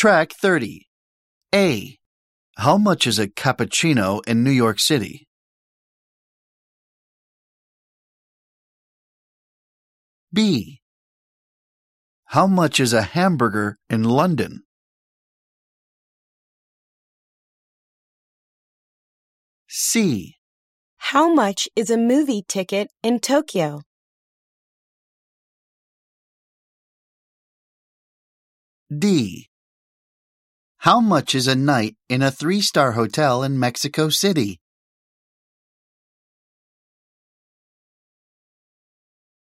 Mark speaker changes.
Speaker 1: Track 30. A. How much is a cappuccino in New York City? B. How much is a hamburger in London? C.
Speaker 2: How much is a movie ticket in Tokyo?
Speaker 1: D. How much is a night in a 3-star hotel in Mexico City?